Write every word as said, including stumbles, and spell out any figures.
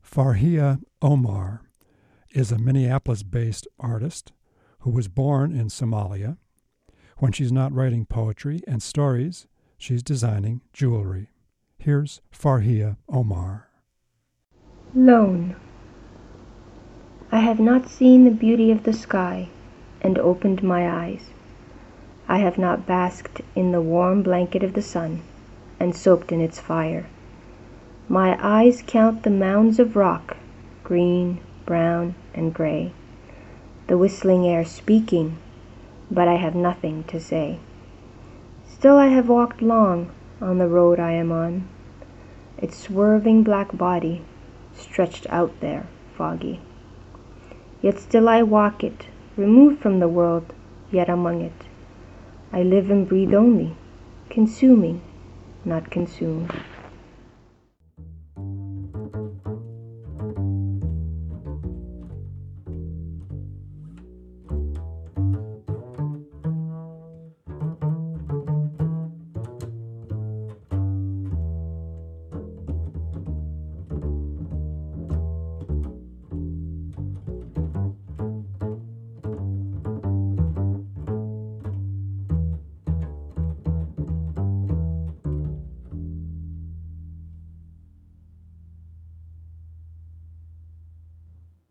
Farhia Omar is a Minneapolis-based artist who was born in Somalia. When she's not writing poetry and stories, she's designing jewelry. Here's Farhia Omar. Lone. I have not seen the beauty of the sky and opened my eyes. I have not basked in the warm blanket of the sun and soaked in its fire. My eyes count the mounds of rock, green, brown, and gray, the whistling air speaking, but I have nothing to say. Still I have walked long on the road I am on, its swerving black body stretched out there, foggy. Yet still I walk it, removed from the world, yet among it. I live and breathe only, consuming, not consumed.